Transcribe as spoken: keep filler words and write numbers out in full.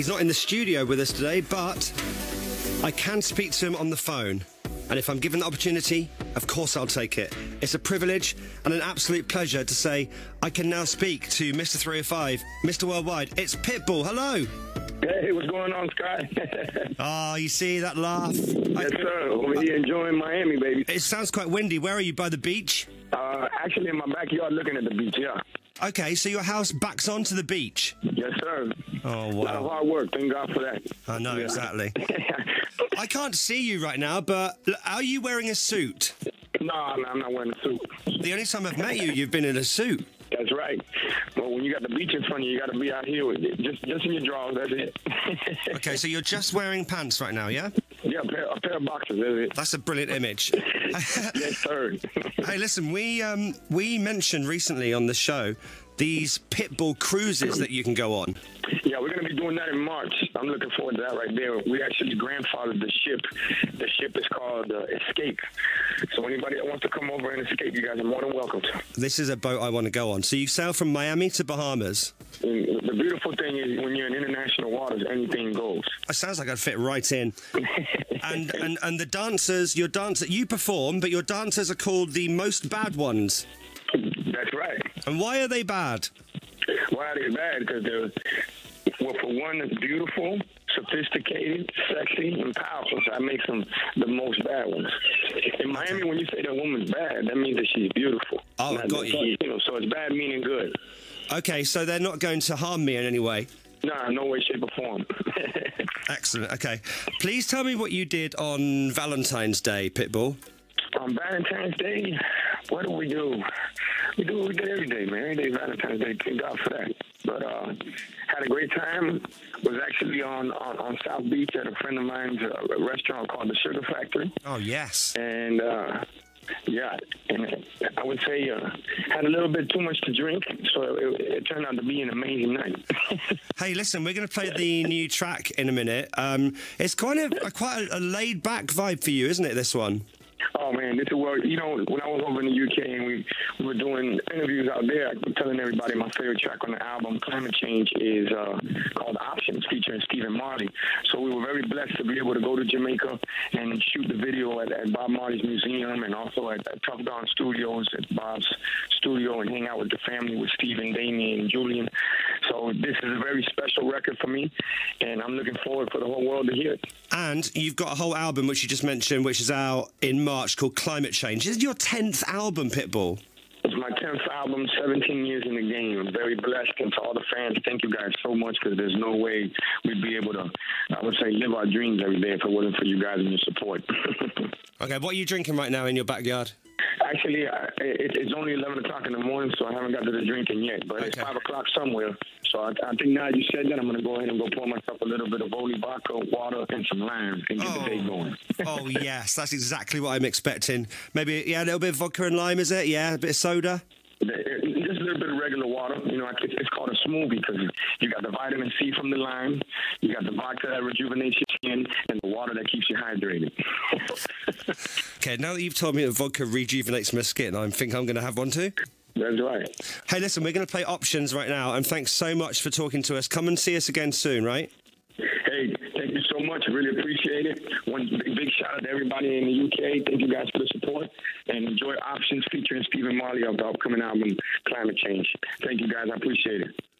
He's not in the studio with us today, but I can speak to him on the phone. And if I'm given the opportunity, of course I'll take it. It's a privilege and an absolute pleasure to say I can now speak to Mister three oh five, Mister Worldwide. It's Pitbull. Hello. Hey, what's going on, Sky? Ah, oh, you see that laugh? Yes, I, sir. Over here enjoying Miami, baby. It sounds quite windy. Where are you, by the beach? Uh, actually, in my backyard looking at the beach, yeah. Okay, so your house backs onto the beach? Yes, sir. Oh, wow. A lot of hard work. Thank God for that. I know, Yeah. exactly. I can't see you right now, but are you wearing a suit? No, I'm I'm not wearing a suit. The only time I've met you, you've been in a suit. That's right. Well, when you got the beach in front of you, you got to be out here with it. Just, just in your drawers, that's it. Okay, so you're just wearing pants right now, yeah? Yeah, a pair, a pair of boxers, that's it. That's a brilliant image. Yes, sir. Hey, listen, we um we mentioned recently on the show these Pitbull cruises that you can go on. Yeah, we're going to be doing that in March. I'm looking forward to that right there. We actually grandfathered the ship. The ship is called uh, Escape. So anybody that wants to come over and escape, you guys are more than welcome. This is a boat I want to go on. So you sail from Miami to Bahamas. And the beautiful thing is when you're in international waters, anything goes. It sounds like I'd fit right in. and, and and the dancers, your dancer, you perform, but your dancers are called the Most Bad Ones. That's right. And why are they bad? Why are they bad? Because they're, well, for one, it's beautiful, sophisticated, sexy, and powerful. So that makes them the most bad ones. In Miami, when you say that woman's bad, that means that she's beautiful. Oh, Not got that you. she- you know, so it's bad meaning good. Okay, so they're not going to harm me in any way. Nah, no way, shape, or form. Excellent. Okay. Please tell me what you did on Valentine's Day, Pitbull. On Valentine's Day, what do we do? We do what we do every day, man. Every day Valentine's Day. Thank God for that. But uh, had a great time. Was actually on, on, on South Beach at a friend of mine's uh, restaurant called the Sugar Factory. Oh, yes. And, uh, yeah, and I would say uh, had a little bit too much to drink, so it, it turned out to be an amazing night. Hey, listen, we're going to play the new track in a minute. Um, it's kind of a, quite a, a laid-back vibe for you, isn't it, this one? Oh, man, this is where, you know, when I was over in the U K and we, we were doing interviews out there, I was telling everybody my favorite track on the album, Climate Change, is uh, called Options, featuring Stephen Marley. So we were very blessed to be able to go to Jamaica and shoot the video at, at Bob Marley's museum and also at, at Tough Gone Studios, at Bob's studio, and hang out with the family, with Stephen, Damien, and Julian. So this is a very special record for me, and I'm looking forward for the whole world to hear it. And you've got a whole album, which you just mentioned, which is out in March, called Climate Change. This is your tenth album, Pitbull. It's my tenth album, seventeen years in the game. I'm very blessed, and to all the fans, thank you guys so much, because there's no way we'd be able to, I would say, live our dreams every day if it wasn't for you guys and your support. Okay, what are you drinking right now in your backyard? Actually, I, it, it's only eleven o'clock in the morning, so I haven't got to the drinking yet, but it's Okay. five o'clock somewhere. So I, I think now you said that, I'm going to go ahead and go pour myself a little bit of Holy vodka, water, and some lime, and get Oh. the day going. Oh, yes, that's exactly what I'm expecting. Maybe, yeah, a little bit of vodka and lime, is it? Yeah, a bit of soda? Just a little bit of regular water. You know, it's it's called a smoothie because you got the vitamin C from the lime, you got the vodka that rejuvenates your skin, and the water that keeps you hydrated. Okay, now that you've told me that vodka rejuvenates my skin, I think I'm going to have one too. That's right. Hey, listen, we're going to play Options right now, and thanks so much for talking to us. Come and see us again soon, right? Hey, thank you so much. I really appreciate it. One big, big shout out to everybody in the U K. Thank you guys for the support. And enjoy Options featuring Stephen Marley of the upcoming album, Climate Change. Thank you guys. I appreciate it.